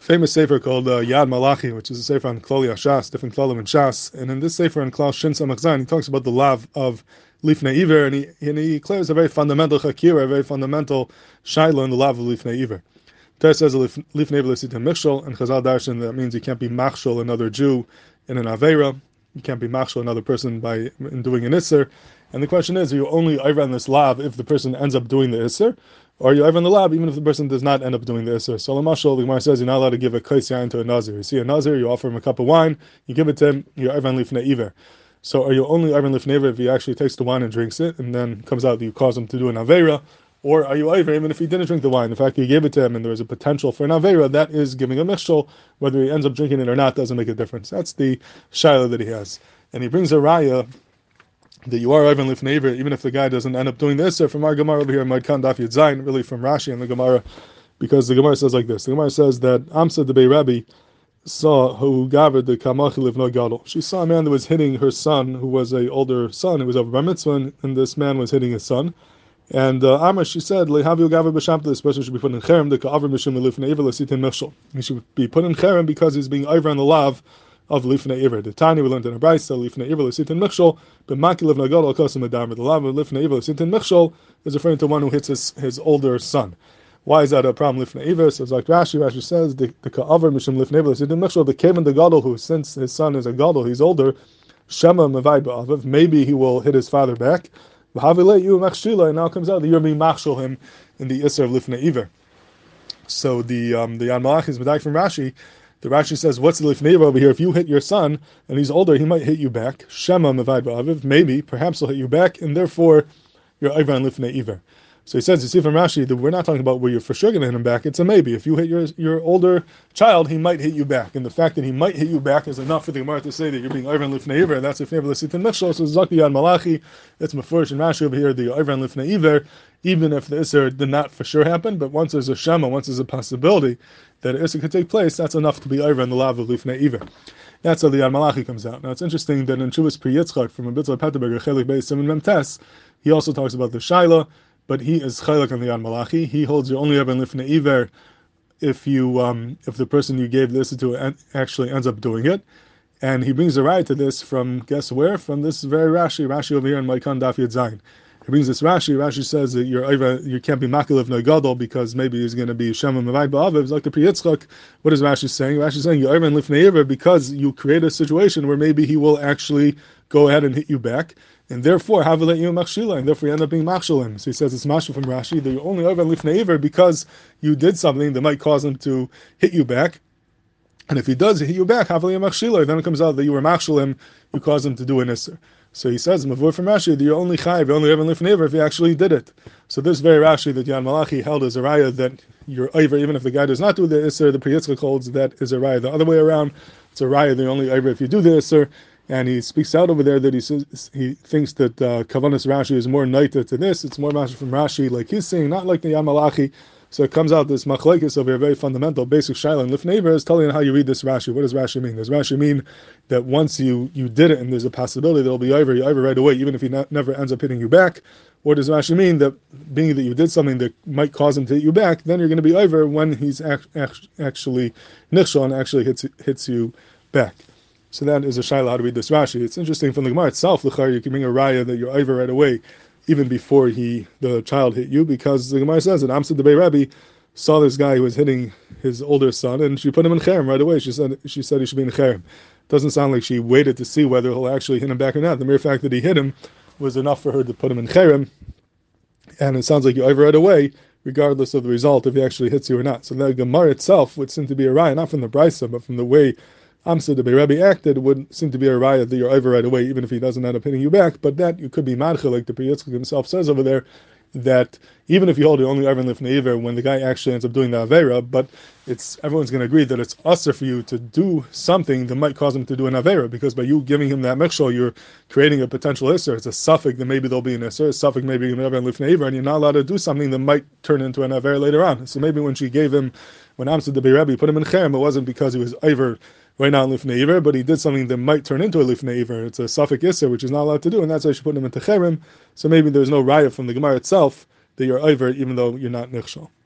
famous sefer called Yad Malachi, which is a sefer on Klali Shas, different Klalim in Shas. And in this sefer on Klal Shin Samach Zayin, he talks about the lav of Lifnei Iver, and he declares a very fundamental chakira, a very fundamental shaila in the lav of Lifnei Iver. Torah says Lifnei Iver l'sitin michshol, and Chazal darshan that means you can't be machshol another Jew in an avera, you can't be machshol another person in doing an isser. And the question is, are you only over on this lav if the person ends up doing the isser? Or are you over on the lab even if the person does not end up doing the isser? So Lamashal, the Gemara says you're not allowed to give a kais yain to a nazir. You see a nazir, you offer him a cup of wine, you give it to him, you're over on lifnei iver. So are you only over on lifnei iver if he actually takes the wine and drinks it, and then comes out that you cause him to do an avera? Or are you over even if he didn't drink the wine? The fact that you gave it to him and there was a potential for an avera, that is giving a mishshol. Whether he ends up drinking it or not doesn't make a difference. That's the shaila that he has. And he brings a raya that you are over lifnei iver, even if the guy doesn't end up doing this, or from our Gemara over here, Moed Daf Yud Zayin, really from Rashi and the Gemara, because the Gemara says like this. The Gemara says that Amsa the Bei Rabbi saw who gathered the Kamachi Livno Gadol. She saw a man that was hitting her son, who was an older son, who was over bar mitzvah, and this man was hitting his son. And Amar, she said, Lehavi Gaver B'Shamta, this person should be put in cherem, the Ka'aver Mishum Lifnei Iver L'Sitin Mishul. He should be put in cherem because he's being over on the lav of Lifnei Iver. The Tani we learned in a Brayso, Lifnei Iver L'Sitin Mishul, but Maki Livno Gadol Kosim Adamar. The lav of Lifnei Iver L'Sitin Mishul is referring to one who hits his older son. Why is that a problem? Lifnei Iver, so it's like Rashi says, the Ka'aver Mishum Lifnei Iver L'Sitin Mishul, the Kevin the Gadol, who since his son is a Gadol, he's older, Shema Mavai Ba'aviv, maybe he will hit his father back. And now comes out that you're being machshol him in the Isser of Lifnei Iver. So the Yad Malach is medayik from Rashi. The Rashi says, what's the Lifnei Iver over here? If you hit your son and he's older, he might hit you back. Shema Mavai Ba'aviv, maybe, perhaps he'll hit you back, and therefore you're over on Lifnei Iver. So he says, you see from Rashi, that we're not talking about where you're for sure going to hit him back. It's a maybe. If you hit your older child, he might hit you back. And the fact that he might hit you back is enough for the Gemara to say that you're being over on Lifnei Iver, and that's Lifnei Iver L'Sitin Mishul. So Zakti Yad Malachi, it's Mefurish and Rashi over here, the over on Lifnei Iver, even if the Isser did not for sure happen, but once there's a Shema, once there's a possibility that an Isser could take place, that's enough to be over on the lav of Lifnei Iver. That's how the Yad Malachi comes out. Now it's interesting that in Chuvas Pri Yitzchak from a Bitzal Petterberger, Chelik Beis Simon Memtes, he also talks about the Shaila, but he is chaylik on the Yad Malachi. He holds you only ever in Lifnei Iver if the person you gave this to actually ends up doing it. And he brings a right to this from, guess where? From this very Rashi over here in Moed Daf Yud Zayin. He brings this Rashi. Rashi says that you can't be makil Lifnei Gadol because maybe he's going to be Shema Mavai Ba'aviv. It's like the Pri Yitzchak. What is Rashi saying? Rashi is saying you're over in Lifnei Iver because you create a situation where maybe he will actually go ahead and hit you back. And therefore, have let you machshila, and therefore you end up being machshilim. So he says it's mashal from Rashi that you're only over lifnei iver because you did something that might cause him to hit you back. And if he does hit you back, have let you machshila, then it comes out that you were machshilim, you caused him to do an isser. So he says, mavur from Rashi, that you're only chayiv, you're only over lifnei iver if he actually did it. So this very Rashi that Yad Malachi held as a raya that you're over even if the guy does not do the isser, the Pri Yitzchak holds that is a raya the other way around. It's a raya that you're only over if you do the isser. And he speaks out over there that he says he thinks that Kavanas Rashi is more naita to this. It's more Rashi from Rashi, like he's saying, not like the Yad Malachi. So it comes out this machlekes over a very fundamental, basic shaila. And Lifnei Iver is telling you how you read this Rashi. What does Rashi mean? Does Rashi mean that once you did it and there's a possibility that it'll be over, you're over right away, even if he never ends up hitting you back? Or does Rashi mean that being that you did something that might cause him to hit you back, then you're going to be over when he's actually nichshol and actually hits you back? So that is a shayla how to read this Rashi. It's interesting from the Gemara itself, l'char, you can bring a raya that you're over right away, even before the child hit you, because the Gemara says that Amsa the Bei Rabbi saw this guy who was hitting his older son, and she put him in cherem right away. She said he should be in cherem. Doesn't sound like she waited to see whether he'll actually hit him back or not. The mere fact that he hit him was enough for her to put him in cherem, and it sounds like you're over right away, regardless of the result, if he actually hits you or not. So the Gemara itself would seem to be a raya, not from the Brayso, but from the way Amsa the Bei Rabbi acted, would seem to be a raya that you're over right away, even if he doesn't end up hitting you back. But that you could be madcha, like the Pri Yitzchak himself says over there, that even if you hold it only over in Lifnei Iver when the guy actually ends up doing the avera, but everyone's going to agree that it's usher for you to do something that might cause him to do an avera, because by you giving him that mechshol, you're creating a potential isser. It's a suffix that maybe there'll be an isser, a suffix maybe you're over in Lifnei Iver, and you're not allowed to do something that might turn into an avera later on. So maybe when Amsa the Bei Rabbi put him in cherem, it wasn't because he was over right now in Lifnei Iver, but he did something that might turn into a Lifnei Iver. It's a suffix isser, which is not allowed to do, and that's why you should put him into cherem. So maybe there's no raya from the Gemara itself that you're over, even though you're not nichshol.